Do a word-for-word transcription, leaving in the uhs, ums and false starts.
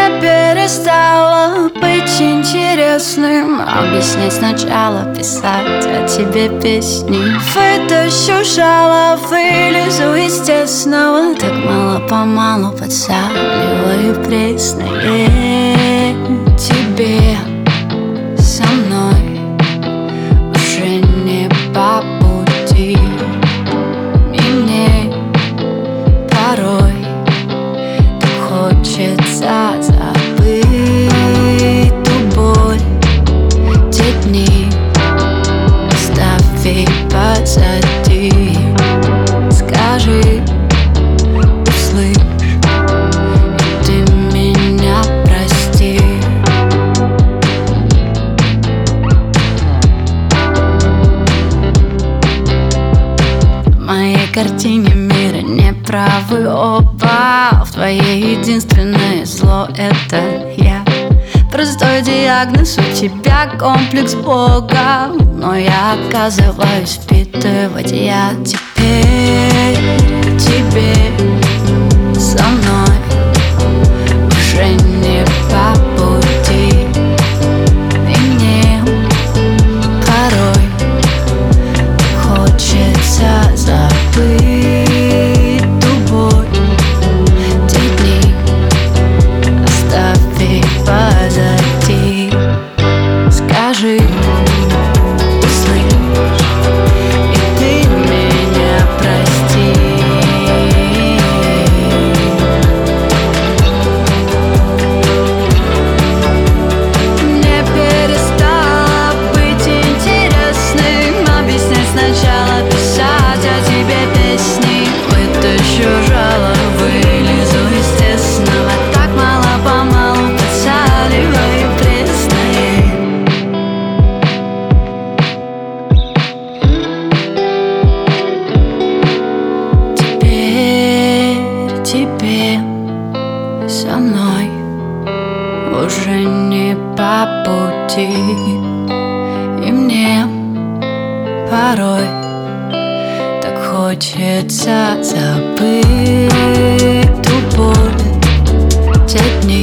Мне перестало быть интересным объяснять сначала, писать о тебе песни. Вытащу жало, вылезу из тесного. Так мало-помалу подсаливаю пресное. Тебе со мной уже не по пути. И мне порой так хочется забыть ту боль, те дни оставь позади. Скажи, услышь, и ты меня прости. В моей картине мира неправы оба. В твоей единственное зло — это я. Простой диагноз, у тебя комплекс Бога. Но я отказываюсь впитывать. Я теперь тебе со мной уже не по пути. И мне порой хочется забыть ту боль, те дни оставь позади. Скажи, услышь, и ты меня прости. Мне перестало быть интересным объяснять сначала, писать о тебе песни. Вытащу жало, вылезу из тесного. Так мало-помалу подсаливаю пресное. Теперь тебе со мной уже не по пути. И мне порой так хочется забыть ту боль, те дни